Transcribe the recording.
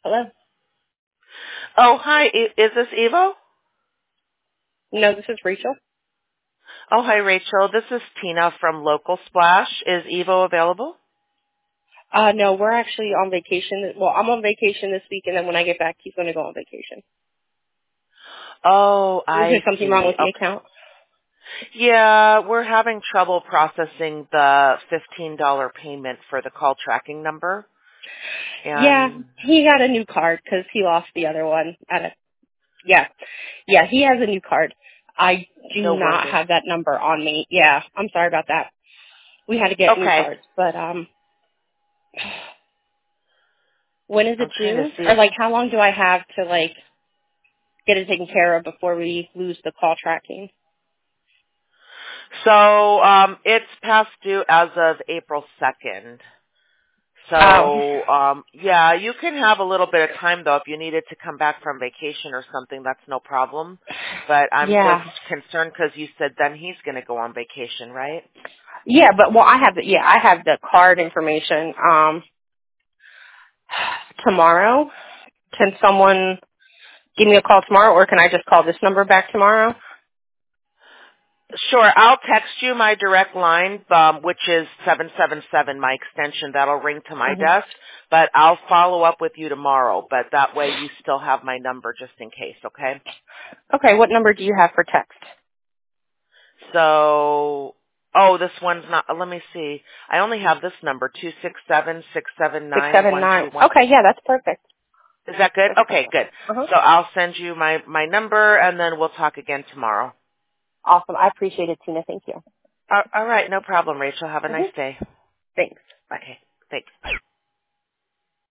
Hello? Oh, hi. Is this Evo? No, this is Rachel. Oh, hi, Rachel. This is Tina from Local Splash. Is Evo available? No, we're actually on vacation. Well, I'm on vacation this week, and then when I get back, he's going to go on vacation. Oh, Is there I something wrong see. with the Okay. account? Yeah, we're having trouble processing the $15 payment for the call tracking number. Yeah, And he got a new card because he lost the other one. Yeah, he has a new card. I do no not worries. have that number on me. Yeah, I'm sorry about that. We had to get new Okay. cards, but when is I'm it trying to due? see. Or how long do I have to get it taken care of before we lose the call tracking? So, it's past due as of April 2nd. Oh, So, yeah, you can have a little bit of time though if you needed to come back from vacation or something. That's no problem. But I'm just yeah. concerned because you said then he's going to go on vacation, right? Yeah, but I have the card information. Tomorrow, can someone give me a call tomorrow, or can I just call this number back tomorrow? Sure. I'll text you my direct line, which is 777, my extension. That'll ring to my Hmm. desk. But I'll follow up with you tomorrow. But that way you still have my number just in case, okay? Okay, what number do you have for text? So, oh, this one's not, let me see. I only have this number, 679. 267-679-1212. Okay, yeah, that's perfect. Is that good? That's Okay, perfect. good. Uh-huh. So I'll send you my number and then we'll talk again tomorrow. Awesome. I appreciate it, Tina. Thank you. All right, no problem, Rachel. Have a nice Hmm. day. Thanks. Bye. Okay, thanks. Bye.